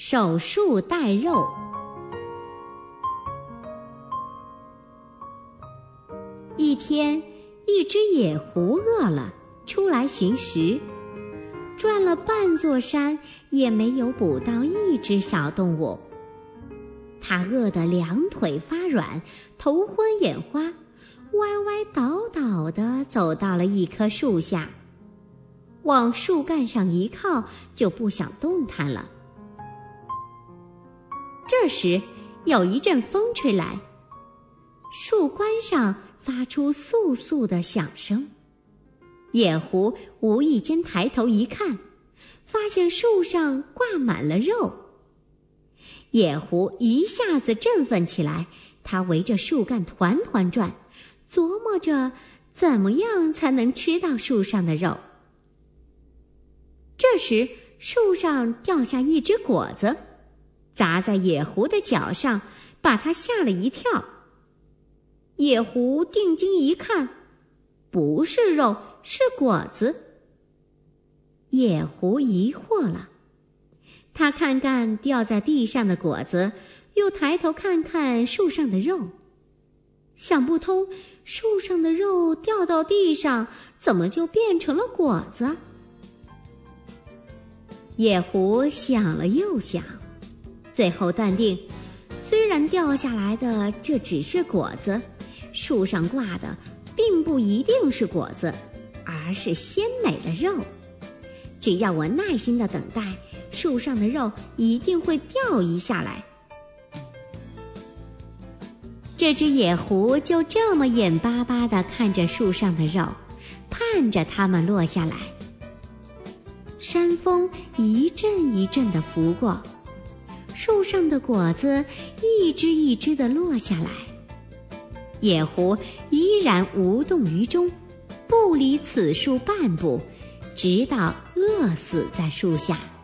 守树带肉。一天，一只野狐饿了，出来寻食，转了半座山，也没有捕到一只小动物。它饿得两腿发软，头昏眼花，歪歪倒倒地走到了一棵树下，往树干上一靠，就不想动弹了。这时，有一阵风吹来，树冠上发出簌簌的响声。野狐无意间抬头一看，发现树上挂满了肉。野狐一下子振奋起来，它围着树干团团转，琢磨着怎么样才能吃到树上的肉。这时，树上掉下一只果子，砸在野狐的脚上，把它吓了一跳。野狐定睛一看，不是肉，是果子。野狐疑惑了，他看看掉在地上的果子，又抬头看看树上的肉，想不通，树上的肉掉到地上，怎么就变成了果子？野狐想了又想，最后断定，虽然掉下来的这只是果子，树上挂的并不一定是果子，而是鲜美的肉。只要我耐心地等待，树上的肉一定会掉一下来。这只野狐就这么眼巴巴地看着树上的肉，盼着它们落下来。山风一阵一阵地拂过，树上的果子一只一只地落下来。野狐依然无动于衷，不离此树半步，直到饿死在树下。